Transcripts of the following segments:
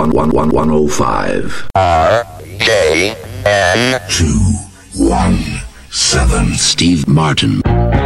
105. RJN 217. Steve Martin.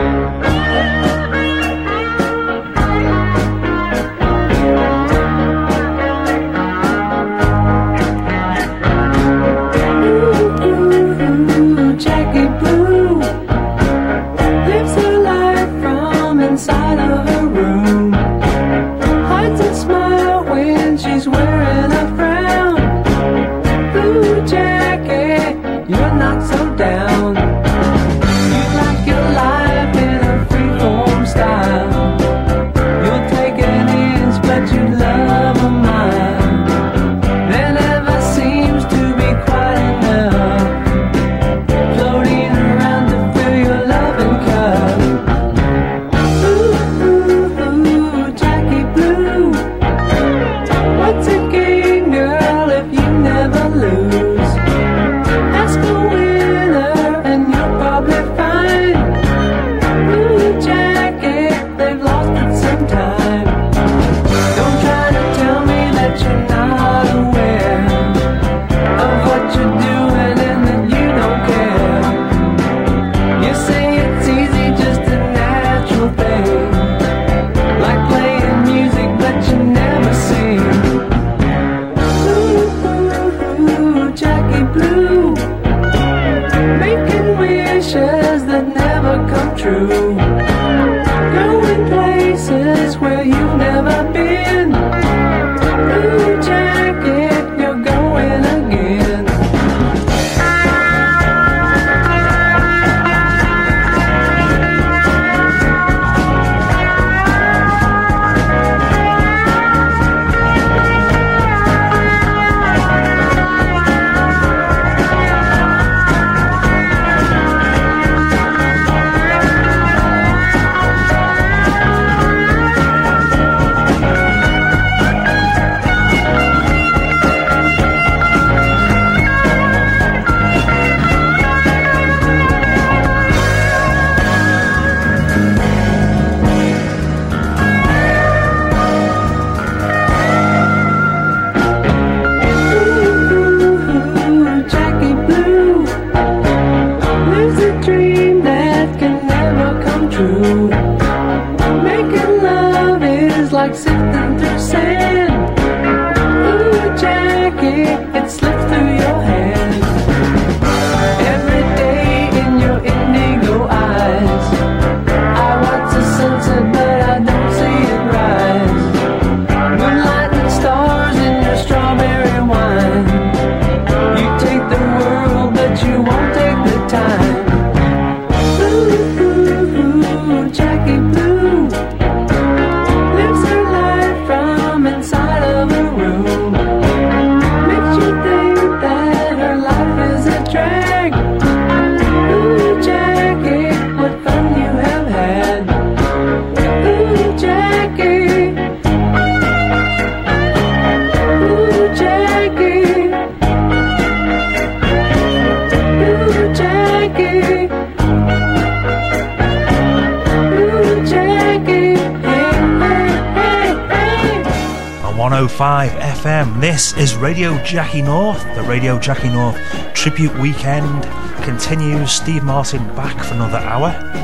FM. This is Radio Jackie North. The Radio Jackie North Tribute Weekend continues. Steve Martin back for another hour.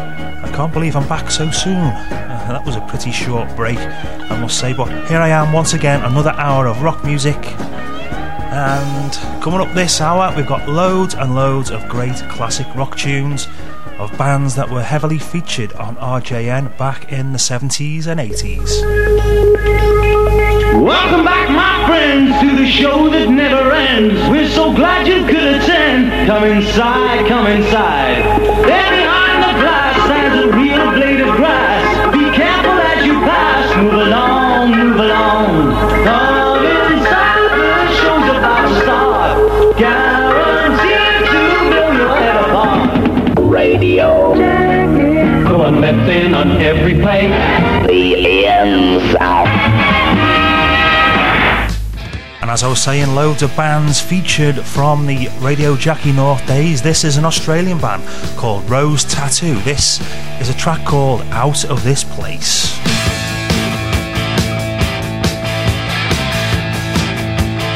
I can't believe I'm back so soon. That was a pretty short break, I must say, but here I am once again, another hour of rock music. And coming up this hour, we've got loads and loads of great classic rock tunes of bands that were heavily featured on RJN back in the 70s and 80s. Welcome back, my friends, to the show that never ends. We're so glad you could attend. Come inside, come inside. There behind the glass stands a real blade of grass. Be careful as you pass. Move along, move along. Come inside, the show's about to start. Guaranteed to blow your head apart. Radio Jackie. Going left in on every play. The ends out. And as I was saying, loads of bands featured from the Radio Jackie North days. This is an Australian band called Rose Tattoo. This is a track called Out of This Place.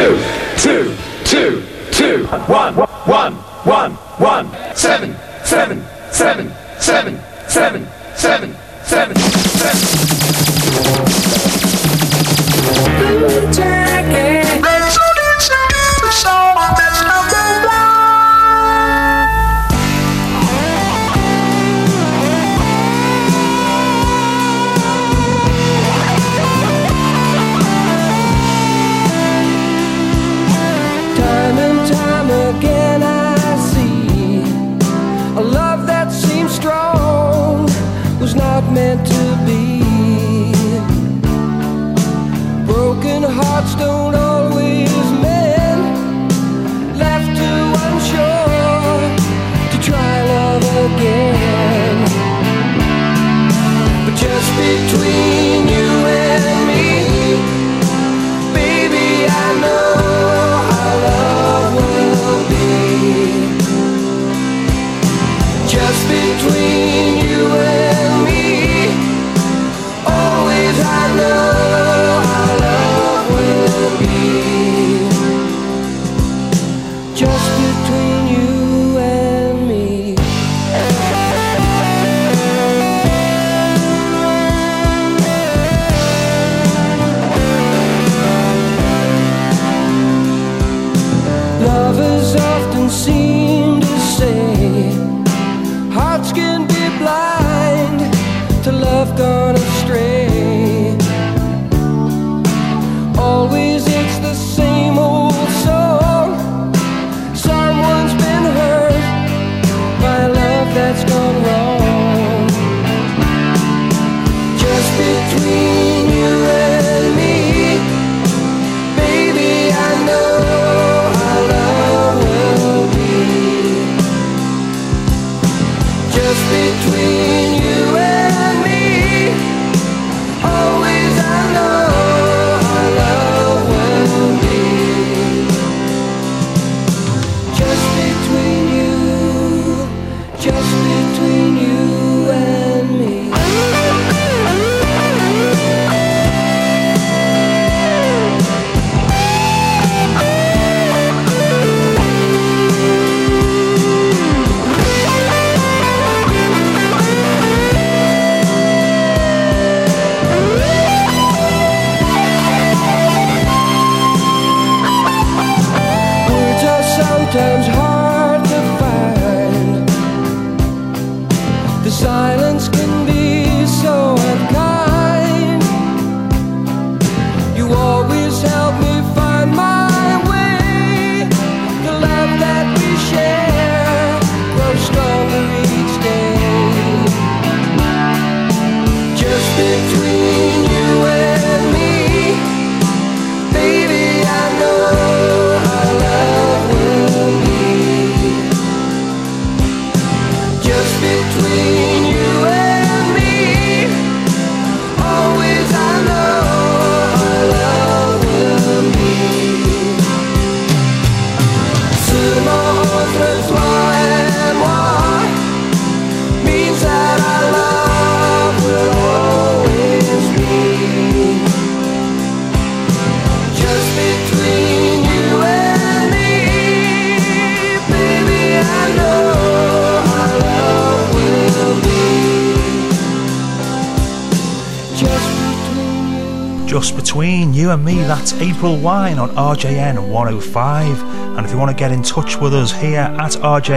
Just Between You and Me, that's April Wine on RJN 105. And if you want to get in touch with us here at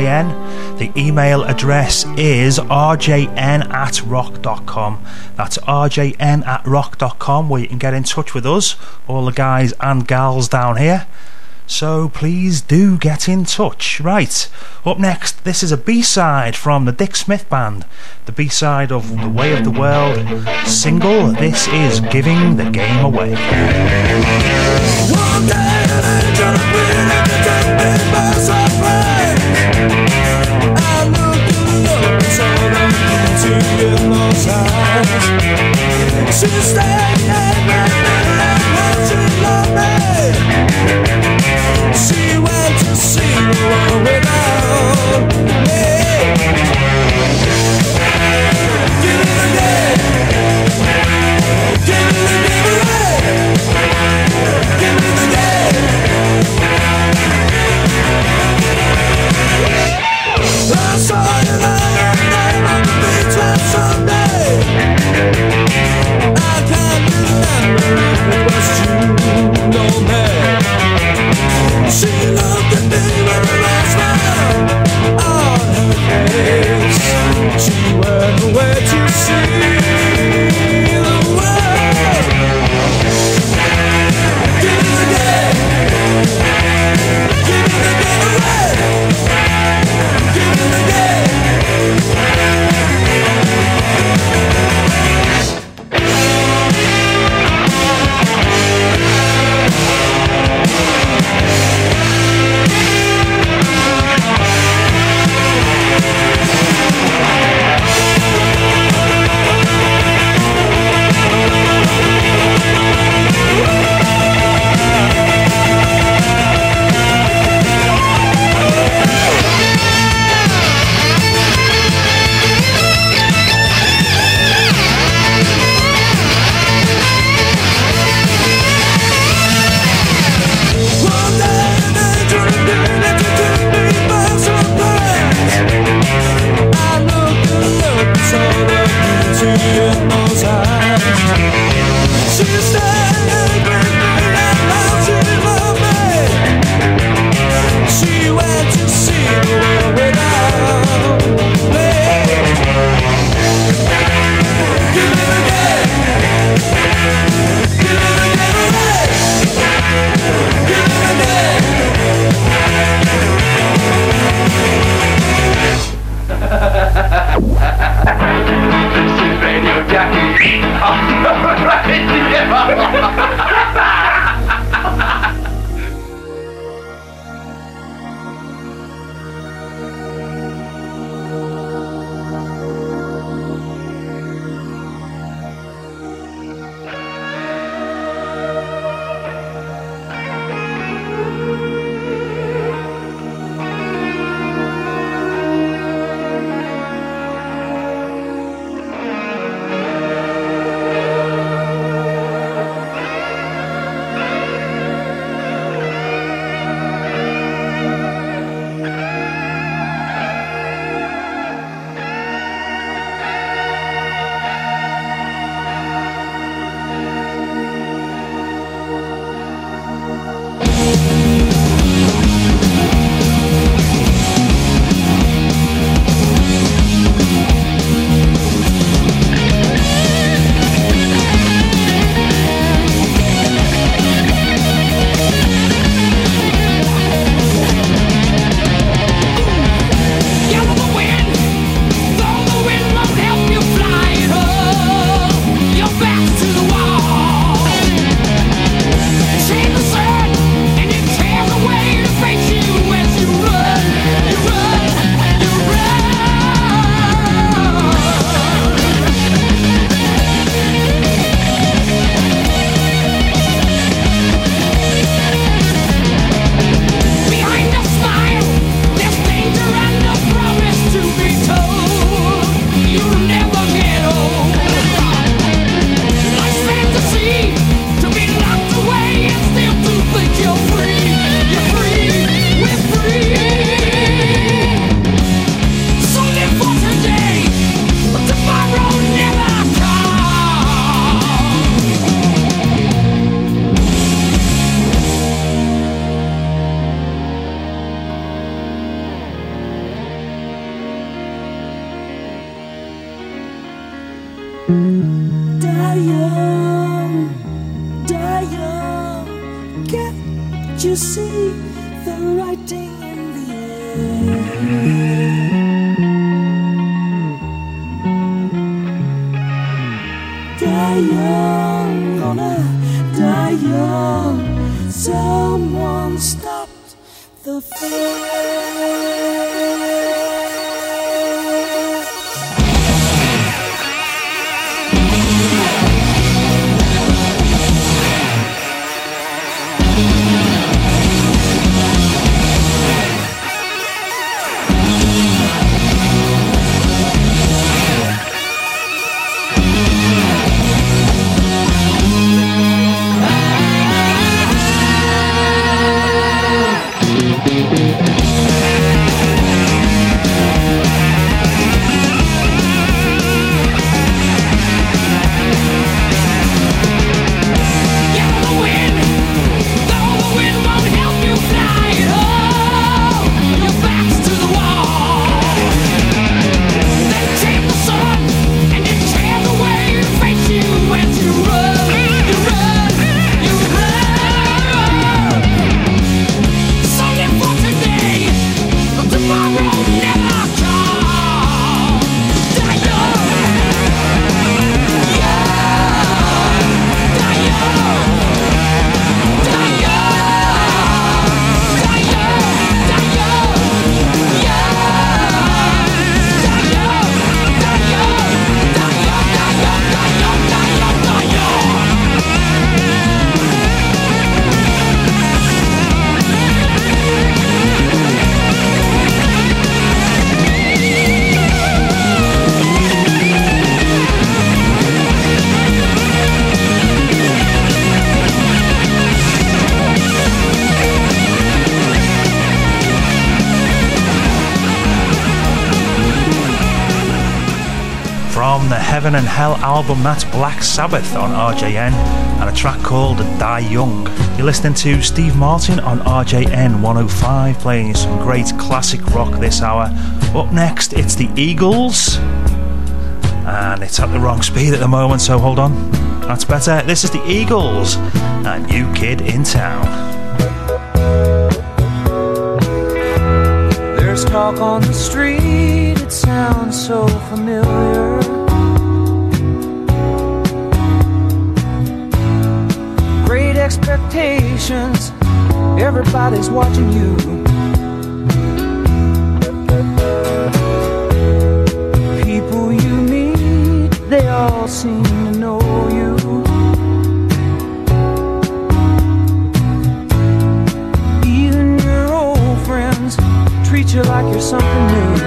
RJN, the email address is rjn@rock.com. That's rjn@rock.com, where you can get in touch with us, all the guys and gals down here. So please do get in touch. Right, up next, this is a B-side from the Dick Smith Band, the B-side of The Way of the World single. This is Giving the Game Away. One day an angel appeared and took me by surprise. I looked at the look and saw the beauty in those eyes. She stayed in my middle and she loved me. She went to see the world without me. Give it again. Give it again. Give it again. Die young, can't you see the writing in the air? Die young, gonna die young, someone stopped the fear. From the Heaven and Hell album, that's Black Sabbath on RJN, and a track called Die Young. You're listening to Steve Martin on RJN 105, playing you some great classic rock this hour. Up next, it's the Eagles, and it's at the wrong speed at the moment, so hold on. That's better. This is the Eagles, a New Kid in Town. There's talk on the street, it sounds so familiar. Great expectations, everybody's watching you. People you meet, they all seem to know you. Even your old friends treat you like you're something new.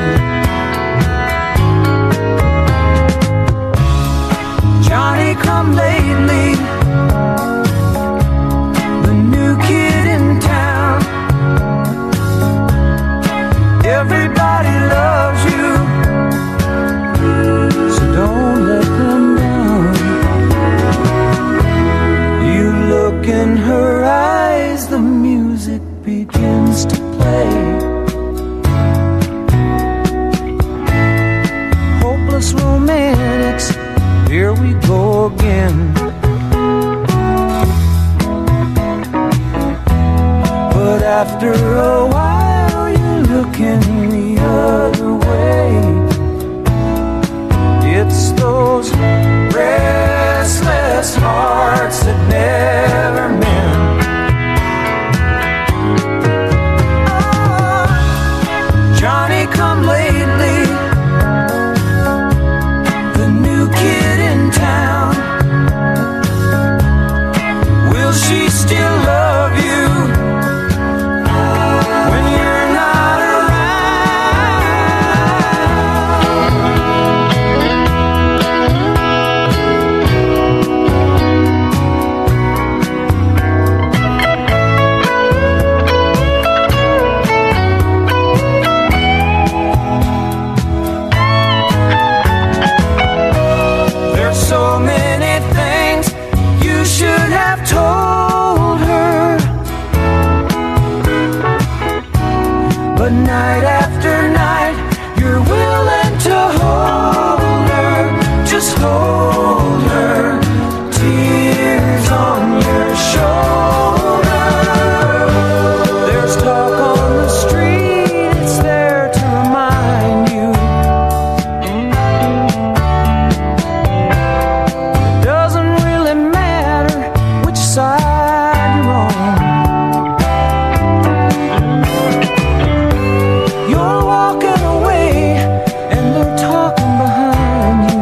Johnny come lately, the new kid in town. Everybody loves you, so don't let them down. You look in her eyes, the music begins to play. Romantics, here we go again. But after a while you're looking the other way. It's those restless hearts that never mend. Oh, Johnny come lately, kid in town. Will she still love you when you're not so many things you should have told her, but night after night you're willing to hold her, just hold her, tears on your shoulder. There's talk on the street, it's there to remind you. You're walking away and they're talking behind you.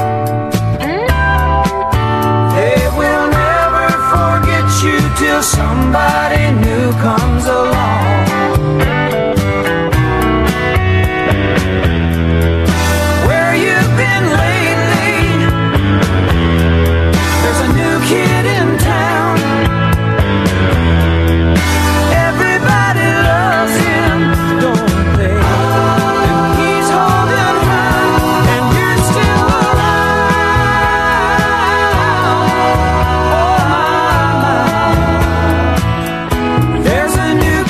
They will never forget you till somebody new comes along. Where you've been lately, there's a new kid in town. Everybody loves him, don't they? And he's holding her, and you're still around. Oh my, my. There's a new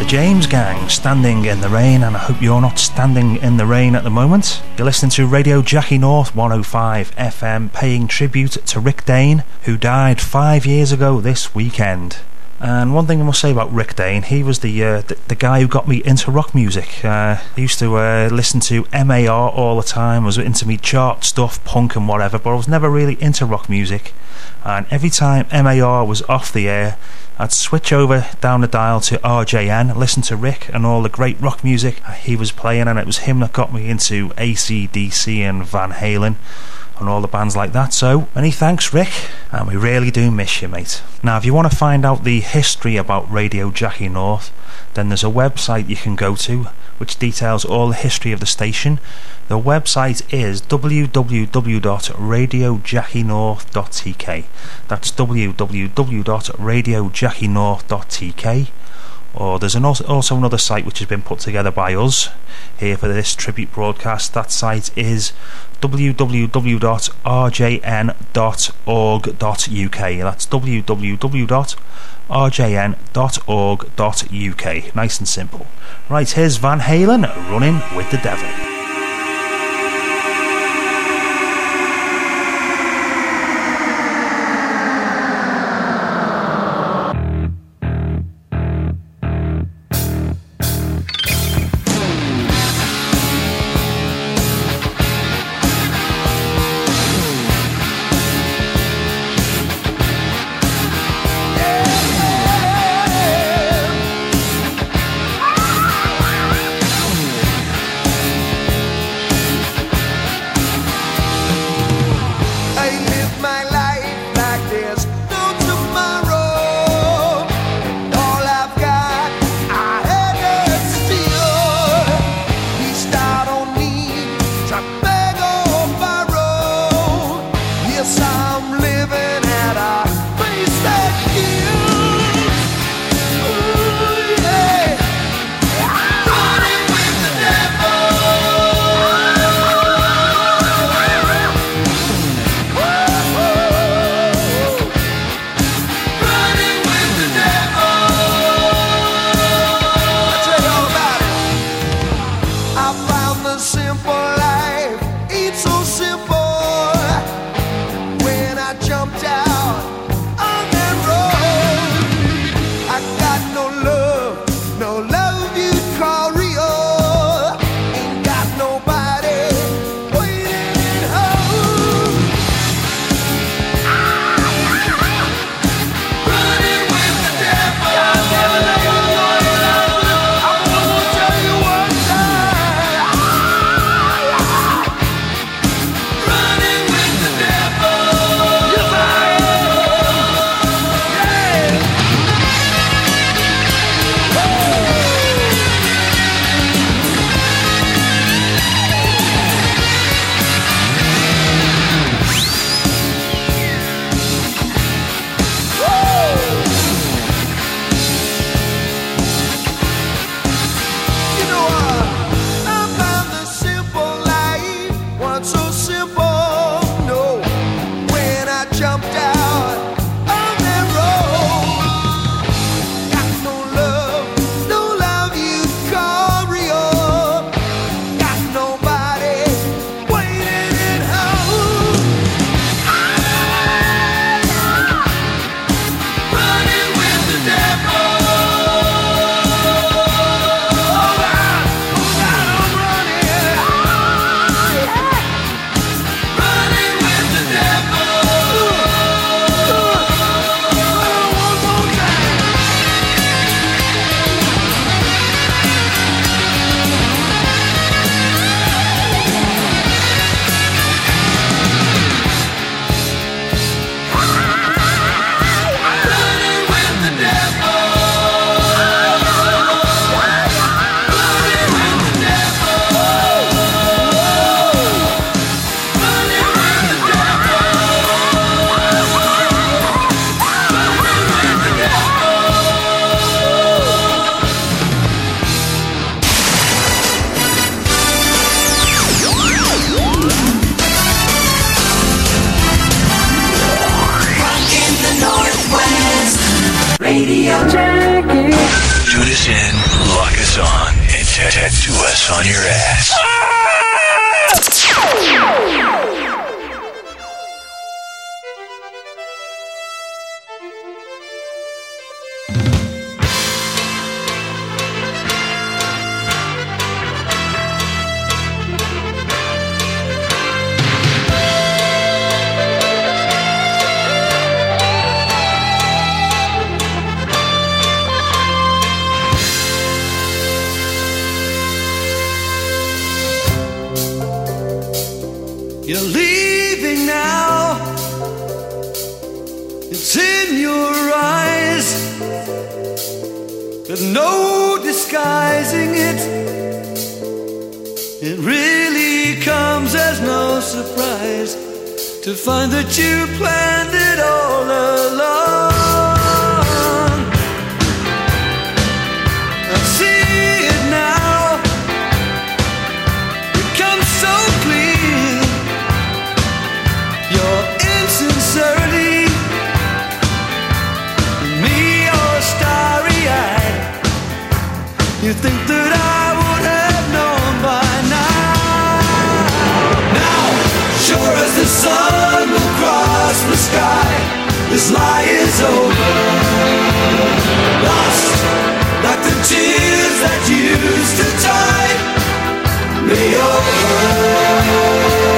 James Gang, Standing in the Rain, and I hope you're not standing in the rain at the moment. You're listening to Radio Jackie North 105 FM, paying tribute to Rick Dane, who died 5 years ago this weekend. And one thing I must say about Rick Dane, he was the guy who got me into rock music. I used to listen to MAR all the time, was into me chart stuff, punk and whatever, but I was never really into rock music. And every time MAR was off the air, I'd switch over down the dial to RJN, listen to Rick and all the great rock music he was playing, and it was him that got me into AC/DC and Van Halen and all the bands like that. So many thanks, Rick, and we really do miss you, mate. Now, if you want to find out the history about Radio Jackie North, then there's a website you can go to which details all the history of the station. The website is www.radiojackynorth.tk. That's www.radiojackynorth.tk. Or there's also another site which has been put together by us here for this tribute broadcast. That site is www.rjn.org.uk. That's www.rjn.org.uk. Nice and simple. Right, here's Van Halen, Running with the Devil. Tune us in, lock us on, and tattoo us on your ass. You're leaving now. It's in your eyes. There's no disguising it. It really comes as no surprise to find that you planned it all along. I see it now. It comes so clear. Your insincerity, me all starry-eyed. You think that I would have known by now. Now, sure as the sun will cross the sky, this lie is over. Lost like the tears that used to tide me over.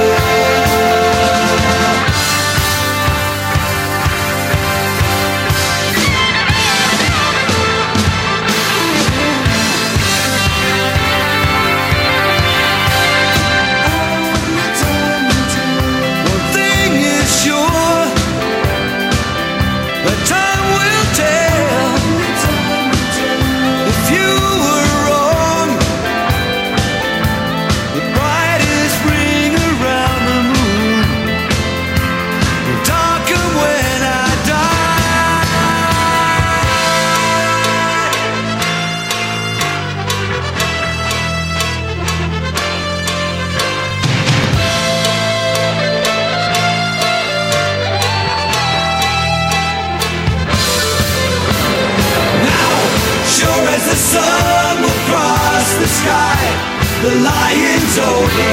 The lion's over.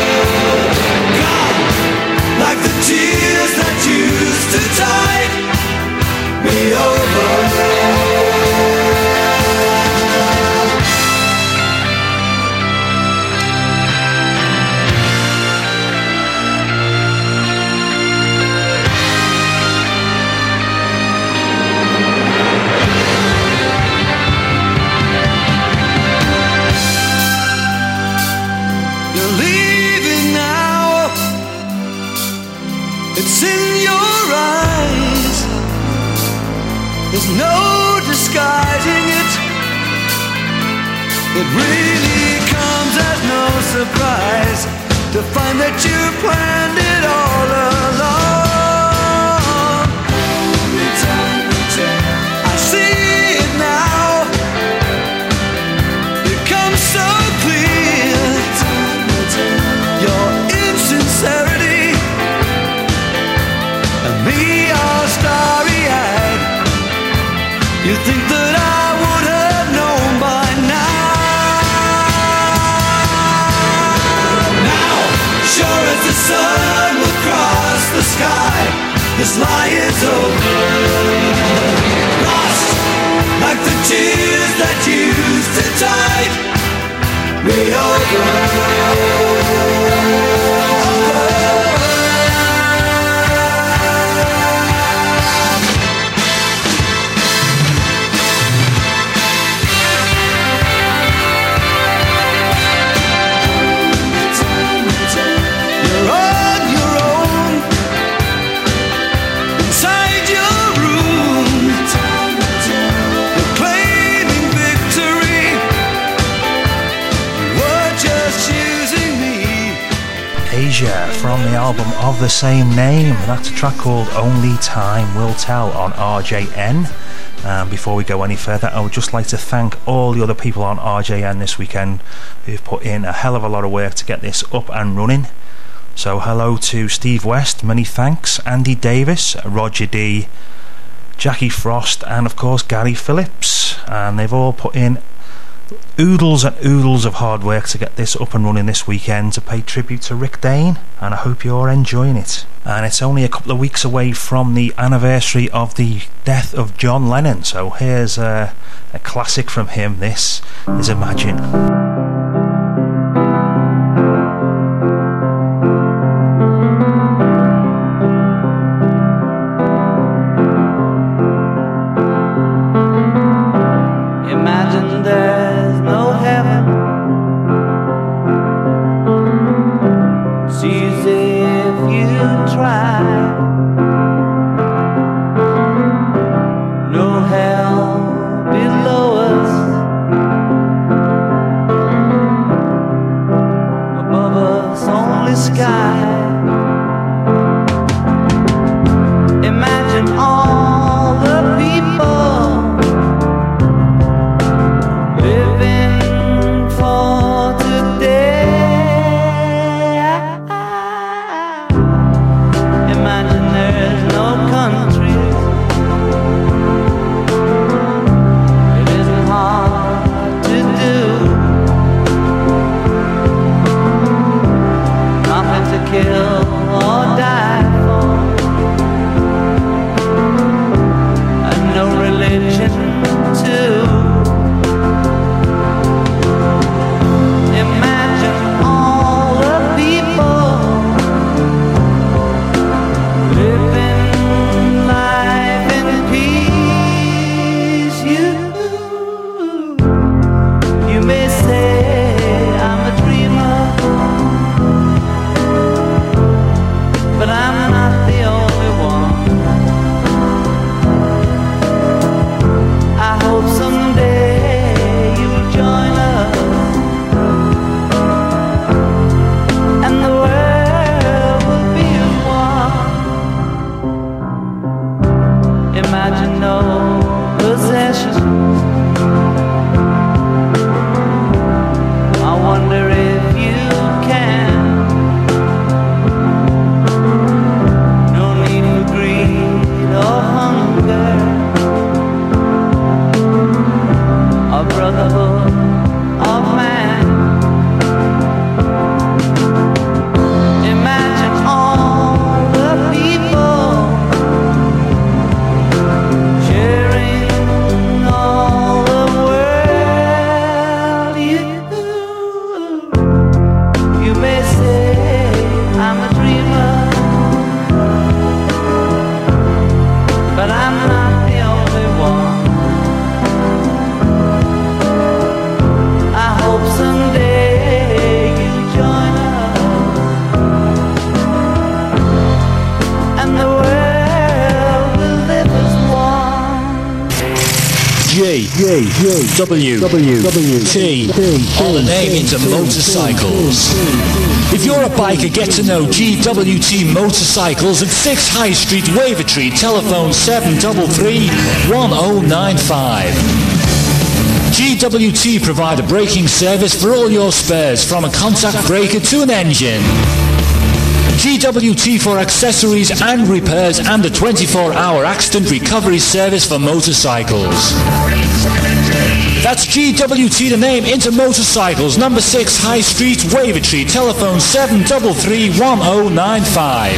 Gone like the tears that used to tide me over. It's in your eyes. There's no disguising it. It really comes as no surprise to find that you planned it all along. I see it now. It comes so clear. Your insincerity, me all starry-eyed. You think that I would have known by now. Now, sure as the sun will cross the sky, this lie is over. Lost like the tears that used to tide me over. From the album of the same name. That's a track called Only Time Will Tell on RJN. Before we go any further, I would just like to thank all the other people on RJN this weekend who've put in a hell of a lot of work to get this up and running. So hello to Steve West, many thanks, Andy Davis, Roger D, Jackie Frost, and of course Gary Phillips, and they've all put in oodles and oodles of hard work to get this up and running this weekend to pay tribute to Rick Dane, and I hope you're enjoying it. And it's only a couple of weeks away from the anniversary of the death of John Lennon, so here's a classic from him. This is Imagine. GWT, all the name into motorcycles. If you're a biker, get to know GWT Motorcycles at 6 High Street, Wavertree, telephone 733-1095. GWT provide a braking service for all your spares, from a contact breaker to an engine. GWT for accessories and repairs, and a 24-hour accident recovery service for motorcycles. That's GWT, the name into motorcycles, number 6 High Street, Wavertree, telephone 733-1095.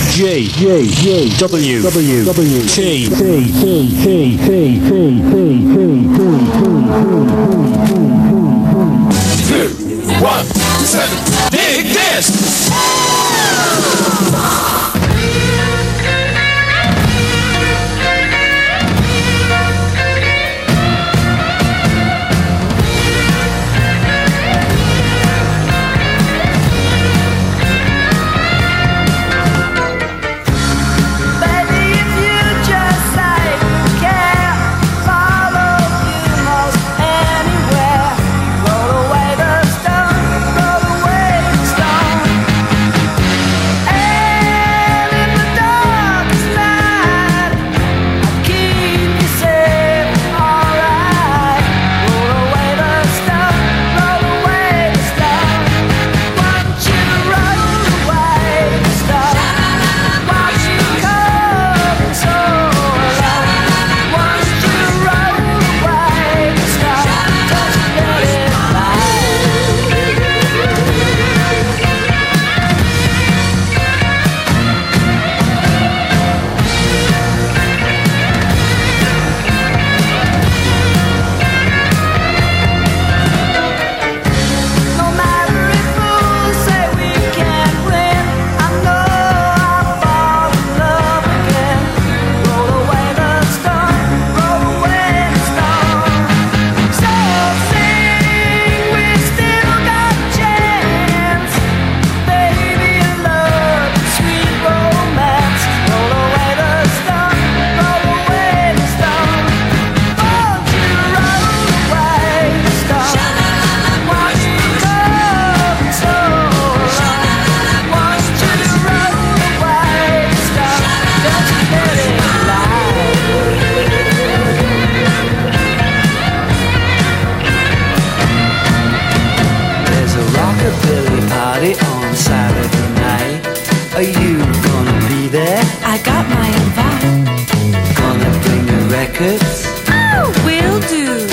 GWT. Dig this! Anywhere, roll away the stone. Records. Oh, will do.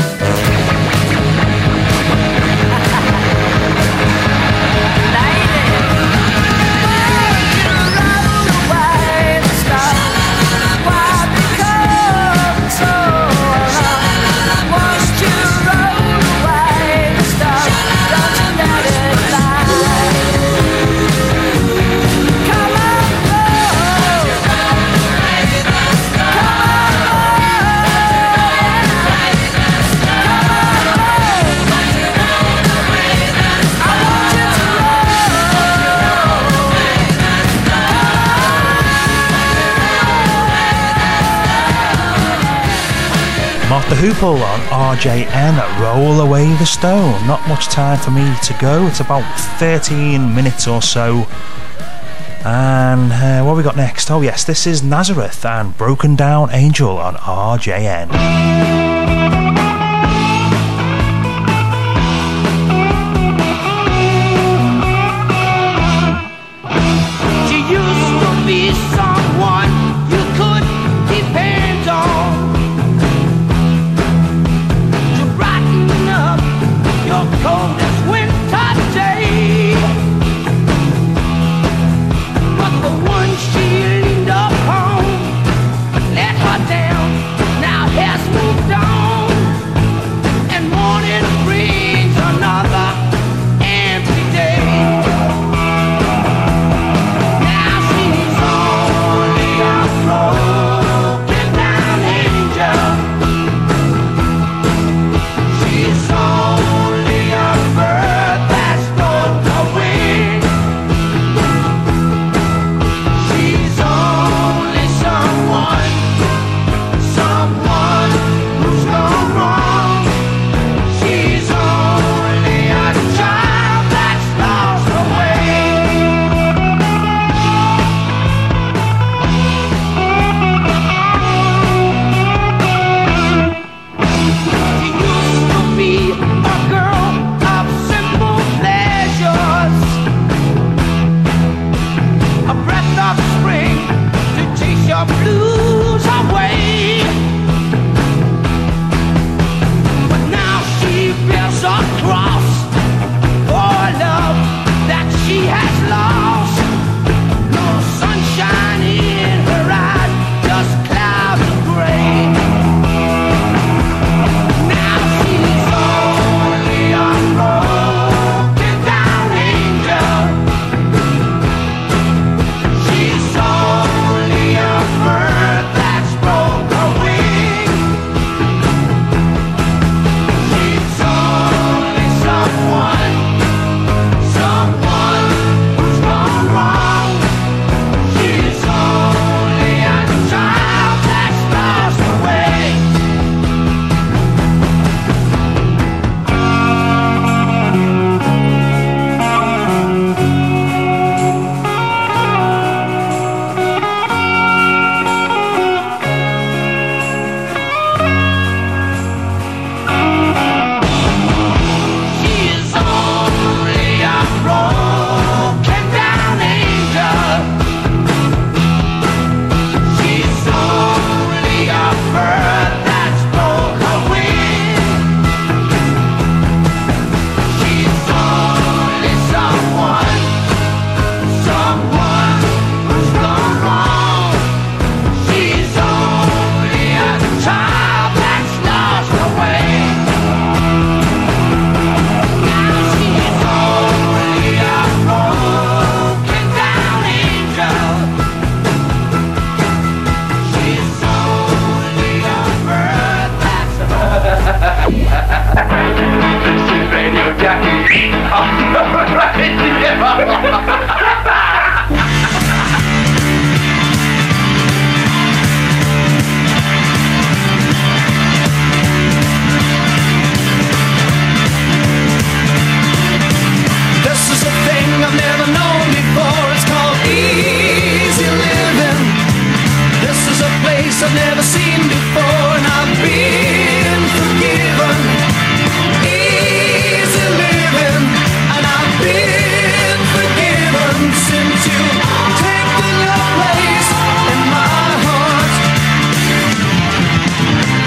The Hoople on RJN, Roll Away the Stone. Not much time for me to go, it's about 13 minutes or so. And what have we got next? Oh yes, this is Nazareth and Broken Down Angel on RJN. I've never seen before, and I've been forgiven. Easy living, and I've been forgiven since you've taken your place in my heart.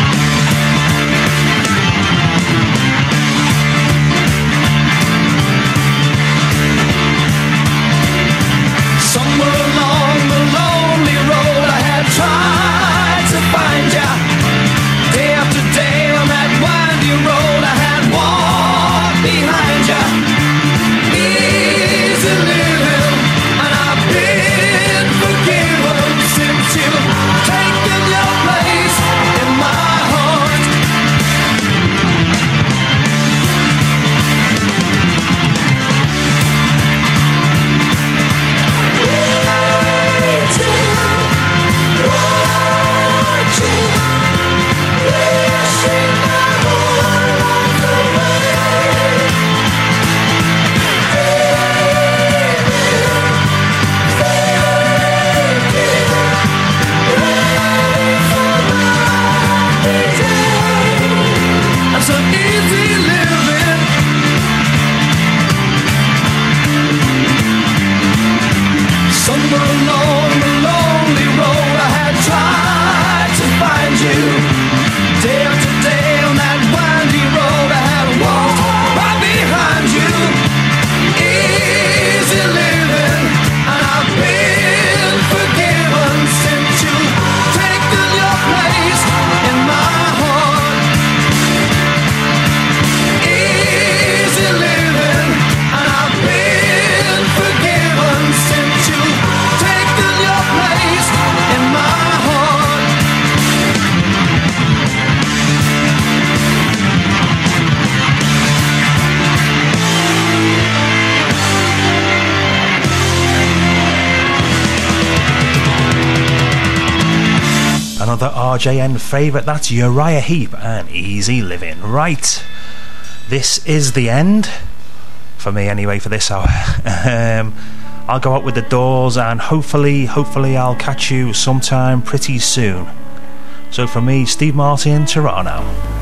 Another RJN favourite, that's Uriah Heep and Easy Living. Right, this is the end, for me anyway, for this hour. I'll go out with the Doors, and hopefully I'll catch you sometime pretty soon. So from me, Steve Martin, Toronto.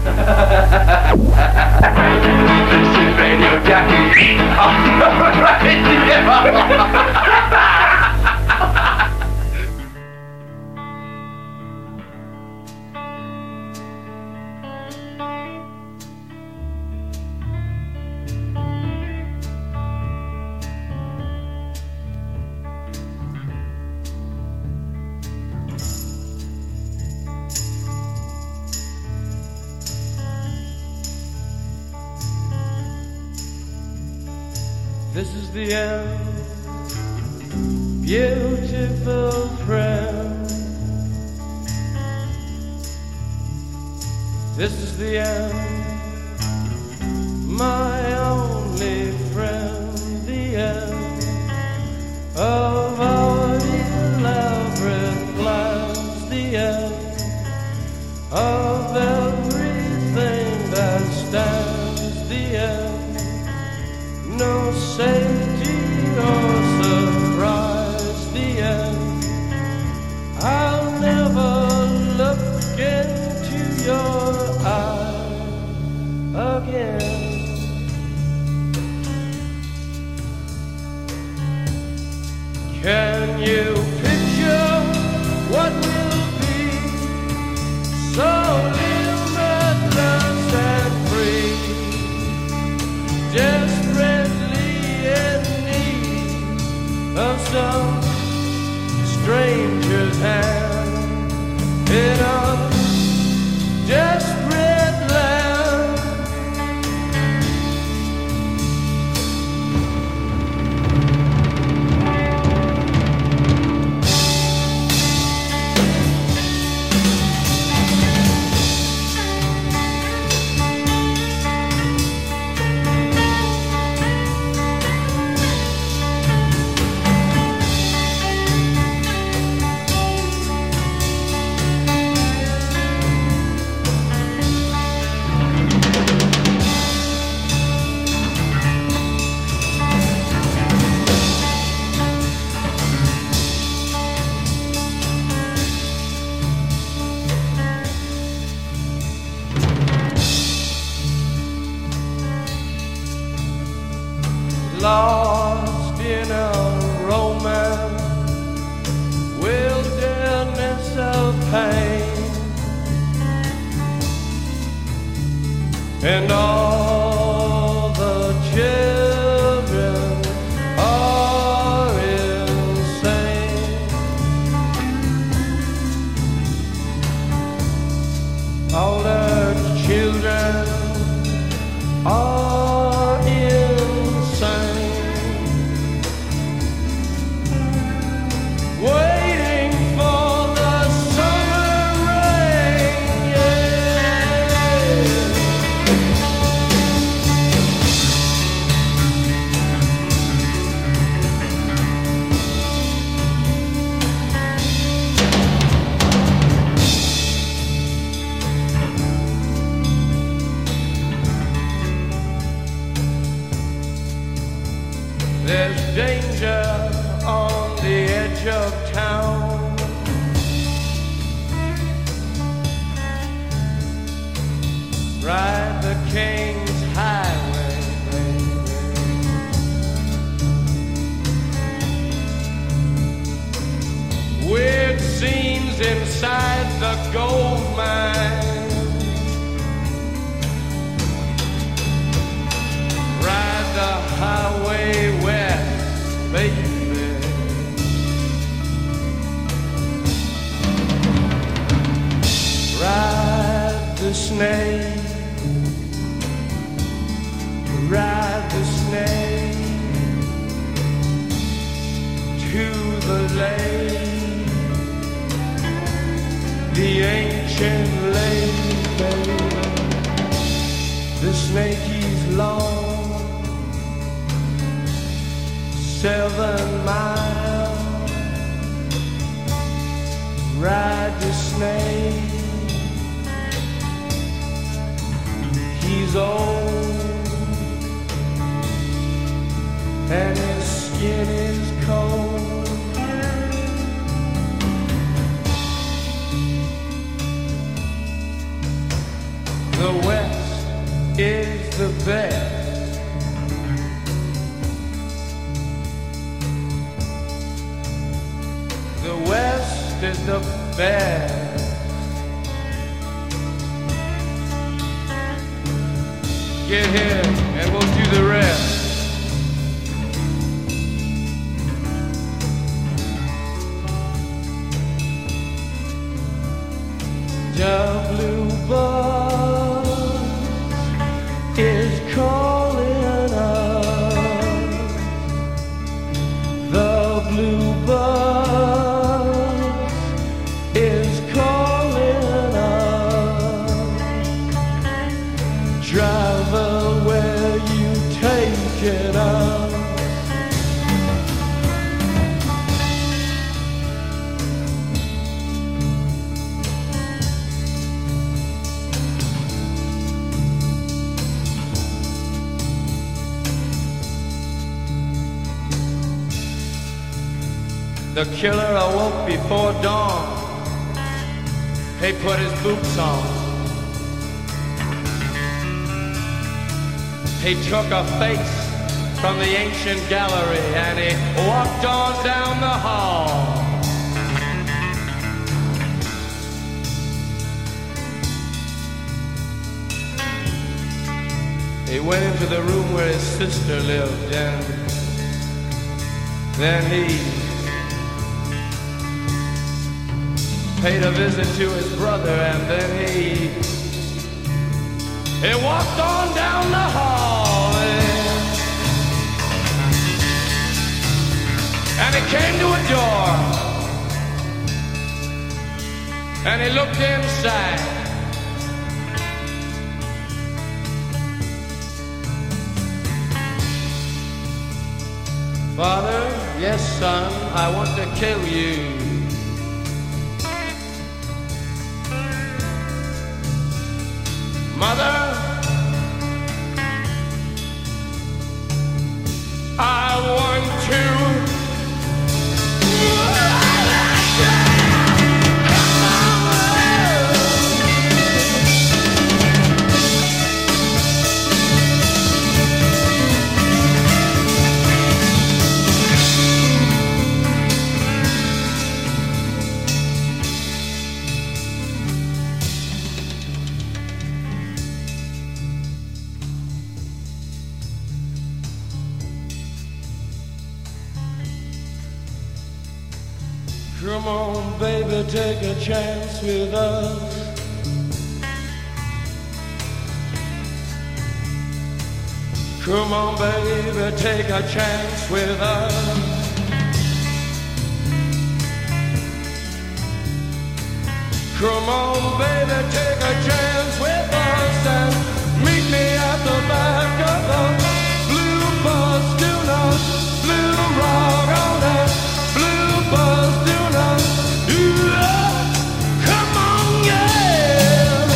This is Radio Jackie. This is the end, beautiful friend. This is the end, my only friend. The end of our elaborate plans. The end of everything that stands. The end. No safety or surprise, the end. I'll never look into your eyes again. Can you picture what will be so limitless and free? Desperately in need of some stranger's hand in a desperate land. Lost in a romance, wilderness of pain, and all the children are insane. All the children are insane. Waiting for the summer rain, There's danger on the edge of town. Ride the King's Highway, baby. Weird scenes inside the gold mine. Ride the highway west, baby. Ride the snake, ride the snake to the lake, the ancient lake, baby. The snake, he's long, 7 miles. Ride the snake skin is cold. The West is the best. The West is the best. Get here and we'll do the rest. The blue bus is calling us. The blue bus is calling us. Driver, where you taking us? The killer awoke before dawn. He put his boots on. He took a face from the ancient gallery and he walked on down the hall. He went into the room where his sister lived and then he paid a visit to his brother and then he walked on down the hall and he came to a door and he looked inside. Father, yes son, I want to kill you. Mother, I want to. Come on, baby, take a chance with us. Come on, baby, take a chance with us. Come on, baby, take a chance with us and meet me at the back of the blue bus. Do not blue rock on that blue bus. Do not, come on, yeah.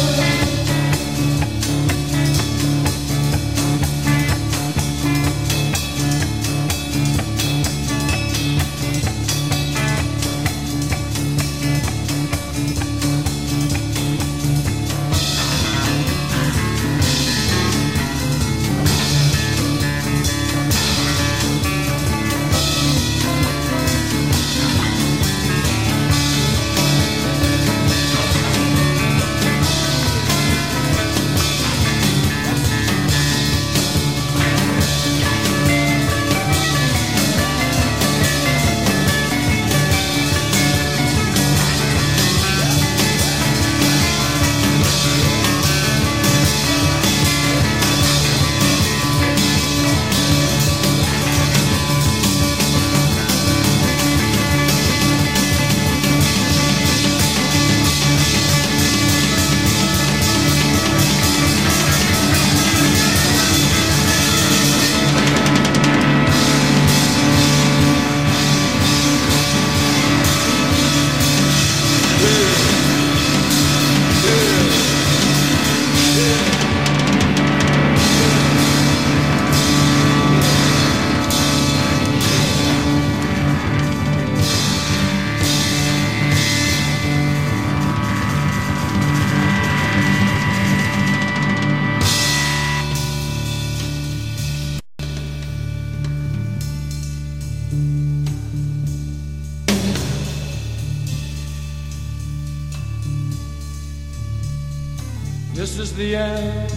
This is the end,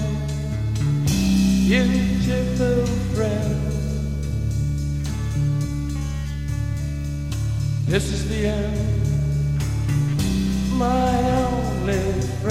beautiful friend. This is the end, my only